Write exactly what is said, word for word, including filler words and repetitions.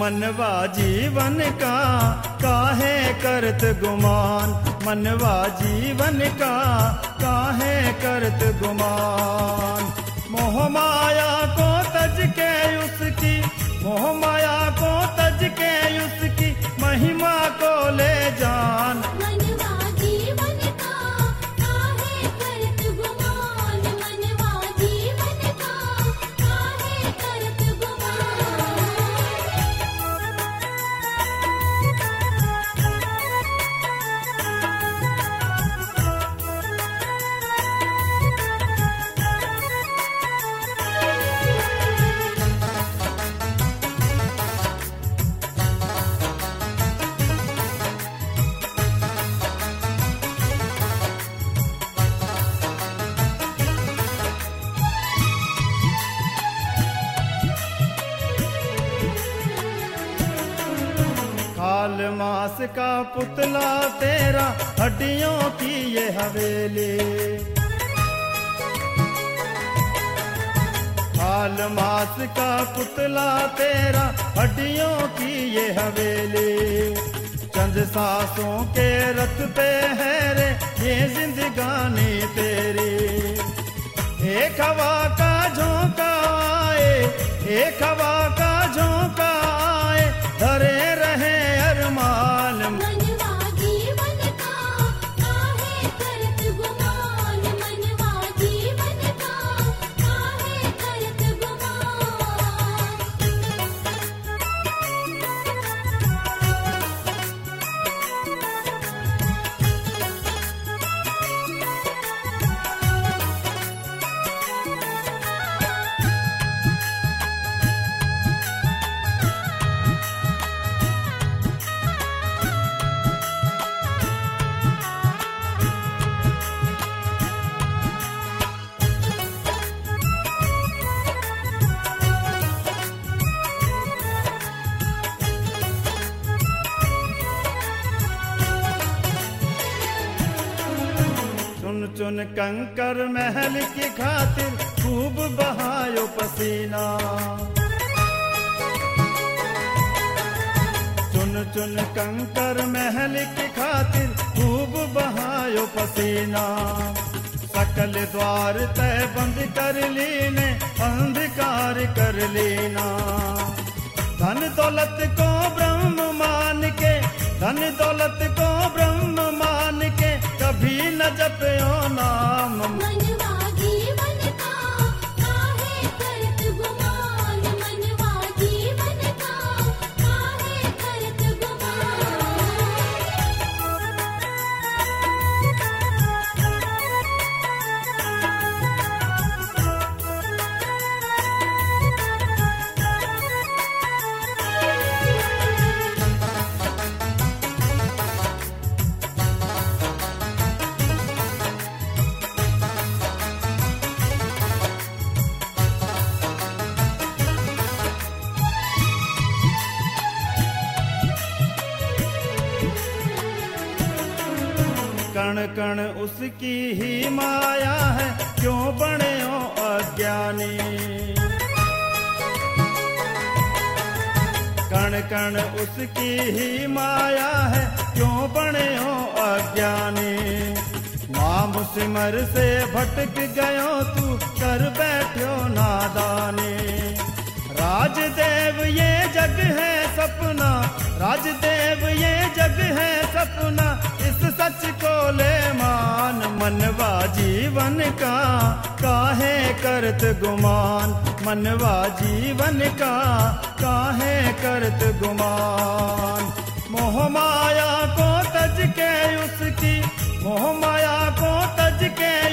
मनवा जीवन का काहे करत गुमान, मनवा जीवन का काहे करत गुमान। मोह माया को तज के उसकी, मोह माया को तज के उसकी महिमा को ले जान। मनवा जीवन का काहे करत गुमान, मनवा जीवन का काहे करत गुमान। खाल मास का पुतला तेरा, हड्डियों की ये हवेली। खाल मास का पुतला तेरा, हड्डियों की ये हवेली। चंद सांसों के रथ पे है रे ये जिंदगानी तेरी। एक हवा का झोंका आए, एक हवा का झोंका आए, धरे रहे अरमान। मनवा जीवन का काहे करत गुमान, मनवा जीवन का काहे करत गुमान। चुन चुन कंकर महल की खातिर खूब बहायो पसीना। चुन चुन कंकर महल की खातिर खूब बहायो पसीना। सकल द्वार तय बंद कर लीने, अंधकार कर लेना। धन दौलत को ब्रह्म मान के, धन दौलत को ब्रह्म मान के कभी न जपयो नाम। मनवा जीवन का काहे करत गुमान, मनवा जीवन का काहे करत गुमान। कण कण उसकी ही माया है, क्यों बने हो अज्ञानी। कण कण उसकी ही माया है, क्यों बने हो अज्ञानी। नाम सिमर से भटक गयो तू, कर बैठो नादानी। राजदेव ये जग है सपना, राजदेव ये जग है सपना, इस सच को ले मान। मनवा जीवन का काहे करत गुमान, मनवा जीवन का काहे करत गुमान। मोह माया को तज के उसकी, मोह माया को तज के